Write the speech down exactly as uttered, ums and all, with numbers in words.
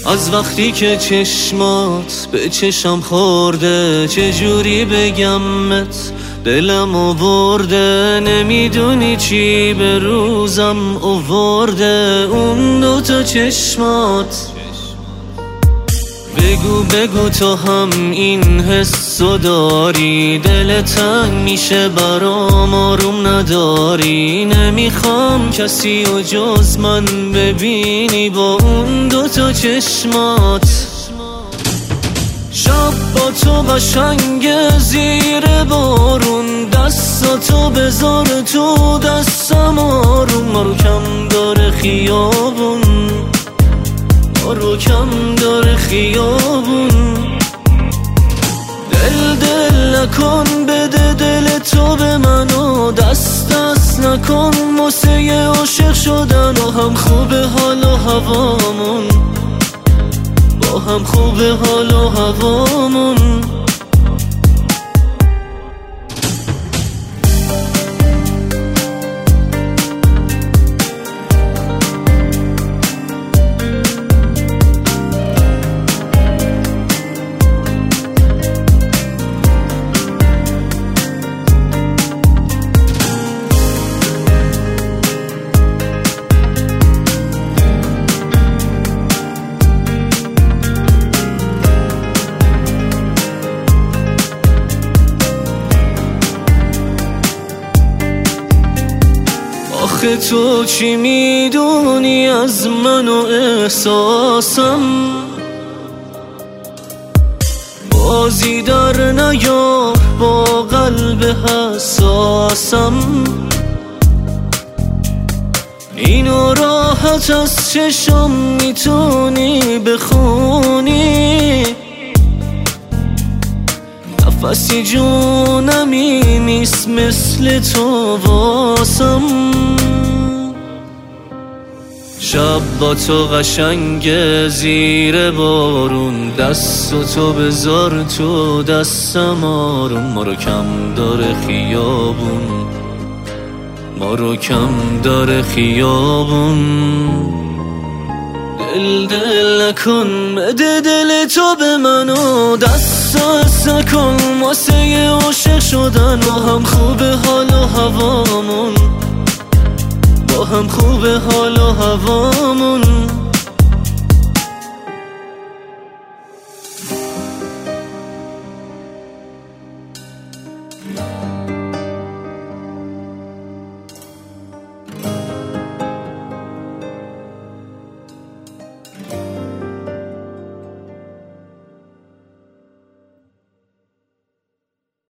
از وقتی که چشمات به چشم خورده، چجوری بگمت دلم آورده، نمیدونی چی به روزم آورده اون دوتا چشمات. بگو بگو تو هم این حسو داری، دل تنگ میشه برام آروم نداری، نمیخوام کسی و جز من ببینی با اون دوتا چشمات. شب با تو قشنگ زیر بارون، دستاتو بذار تو دستم آروم، ما رو کم داره خیابون، ما رو کم داره خیابون. دل دل نکن بده دل تو به منو، دست دست نکن واسه عاشق شدن، و هم خوبه حال و هوامون، با هم خوبه حال و هوامون. آخه تو چی میدونی از من و احساسم، بازی در نیار با قلب حساسم، اینو راحت از چشم میتونی بخونی، نفسی جونمی نیست مثل تو واسم. شب با تو قشنگ زیر بارون، دست و تو بذار تو دستم آروم، ما رو کم داره خیابون، ما رو کم داره خیابون. دل دل نکن بده دل تو به منو، دست دست نکن واسه عاشق شدن، و هم خوبه حال و هوامون، با هم خوبه حال و هوامون.